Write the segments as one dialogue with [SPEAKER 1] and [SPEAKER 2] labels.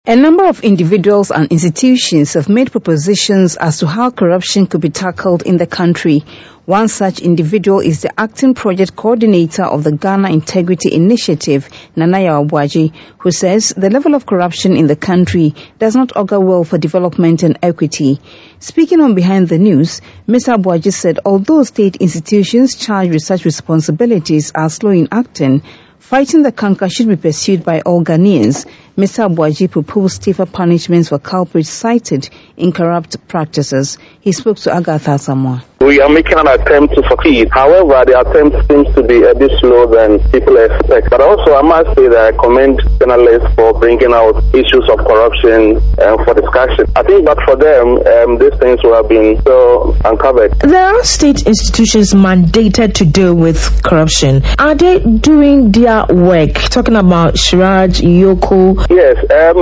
[SPEAKER 1] A number of individuals and institutions have made propositions as to how corruption could be tackled in the country. One such individual is the acting project coordinator of the Ghana Integrity Initiative, Nana Yaw Boagye, who says the level of corruption in the country does not augur well for development and equity. Speaking on Behind the News, Mr. Boagye said although state institutions charged with such responsibilities are slow in acting, fighting the canker should be pursued by all Ghanaians. Mr. Boagye proposed stiffer punishments for culprits cited in corrupt practices. He spoke to Agatha Samoa.
[SPEAKER 2] We are making an attempt to succeed. However, the attempt seems to be a bit slow than people expect. But also, I must say that I commend journalists for bringing out issues of corruption for discussion. I think that for them, these things will have been so uncovered.
[SPEAKER 3] There are state institutions mandated to deal with corruption. Are they doing their work? Talking about Siraj, Yoko.
[SPEAKER 2] Yes,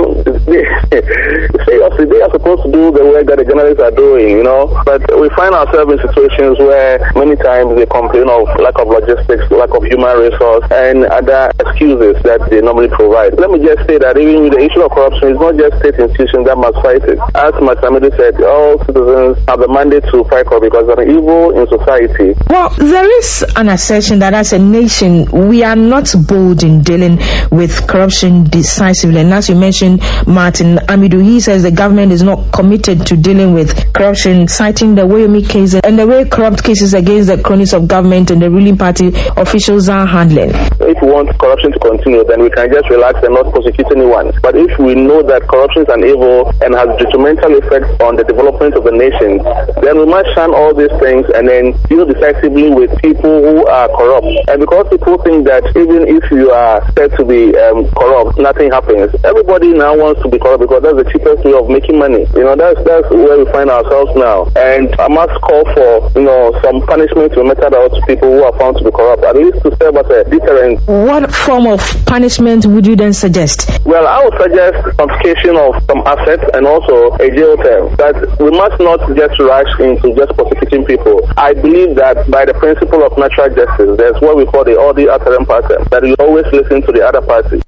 [SPEAKER 2] seriously, they are supposed to do the work that the journalists are doing, But we find ourselves in situations where many times they complain of lack of logistics, lack of human resource, and other excuses that they normally provide. Let me just say that even with the issue of corruption, it's not just state institutions that must fight it. As Masamidi said, all citizens have the mandate to fight corruption because there's an evil in society.
[SPEAKER 3] Well, there is an assertion that as a nation, we are not bold in dealing with corruption decisively. And as you mentioned, Martin Amidu, he says the government is not committed to dealing with corruption, citing the Wayomi case and the way corrupt cases against the cronies of government and the ruling party officials are handling.
[SPEAKER 2] If we want corruption to continue, then we can just relax and not prosecute anyone. But if we know that corruption is an evil and has detrimental effects on the development of the nation, then we must shun all these things and then deal decisively with people who are corrupt. And because people think that even if you are said to be corrupt, nothing happens. Everybody now wants to be corrupt because that's the cheapest way of making money. That's where we find ourselves now. And I must call for, some punishment to meted out to people who are found to be corrupt, at least to serve as a deterrent.
[SPEAKER 3] What form of punishment would you then suggest?
[SPEAKER 2] Well, I would suggest confiscation of some assets and also a jail term. That we must not just rush into just prosecuting people. I believe that by the principle of natural justice, there's what we call the odi alteram partem, that you always listen to the other party.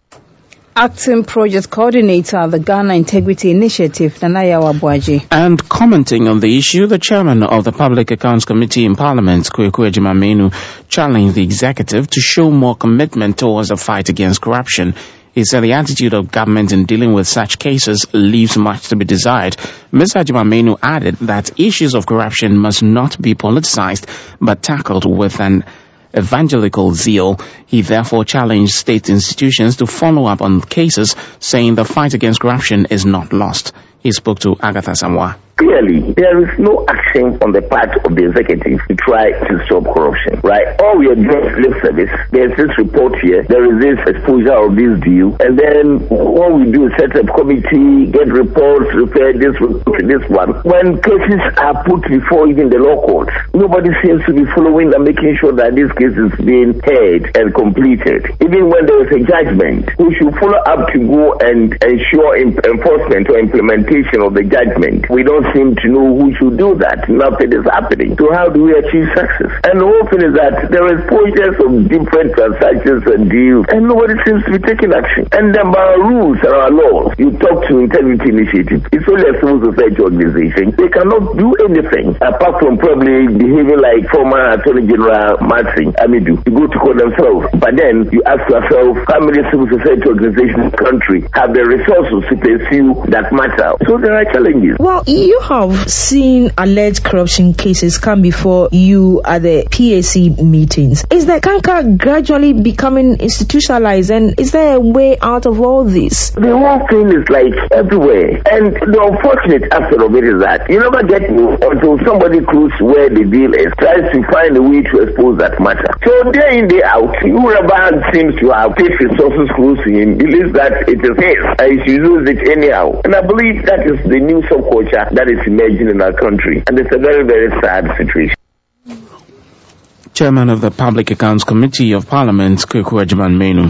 [SPEAKER 1] Acting project coordinator of the Ghana Integrity Initiative, Nana Yaw Boagye.
[SPEAKER 4] And commenting on the issue, the chairman of the Public Accounts Committee in Parliament, Kweku Agyeman-Manu, challenged the executive to show more commitment towards the fight against corruption. He said the attitude of government in dealing with such cases leaves much to be desired. Mr. Agyeman-Manu added that issues of corruption must not be politicized, but tackled with an evangelical zeal. He therefore challenged state institutions to follow up on cases, saying the fight against corruption is not lost. He spoke to Agatha Samoa.
[SPEAKER 5] Clearly, there is no action on the part of the executive to try to stop corruption, right? All we are doing is lip service. There's this report here, there is this exposure of this deal, and then what we do is set up committee, get reports, repair this report to this one. When cases are put before even the law courts, nobody seems to be following and making sure that this case is being heard and completed. Even when there is a judgment, we should follow up to go and ensure enforcement or implementation of the judgment. We don't seem to know who should do that. Nothing is happening. So how do we achieve success? And the whole thing is that there is process of different transactions and deals, and nobody seems to be taking action. And then by our rules and our laws, you talk to Integrity Initiative. It's only a civil society organization. They cannot do anything apart from probably behaving like former Attorney General Martin Amidu to go to court themselves. But then you ask yourself, how many civil society organizations in the country have the resources to pursue that matter? So there are challenges.
[SPEAKER 3] Well, you have seen alleged corruption cases come before you at the PAC meetings. Is the canker gradually becoming institutionalized, and is there a way out of all this?
[SPEAKER 5] The whole thing is like everywhere. And the unfortunate aspect of it is that you never get until somebody close where the deal is, tries to find a way to expose that matter. So day in, day out, whoever seems to have paid resources close to him believes that it is his, and he should use it anyhow. And I believe that is the new subculture that is emerging in our country, and it's a very, very sad situation.
[SPEAKER 4] Chairman of the Public Accounts Committee of Parliament, Kweku Agyeman-Manu.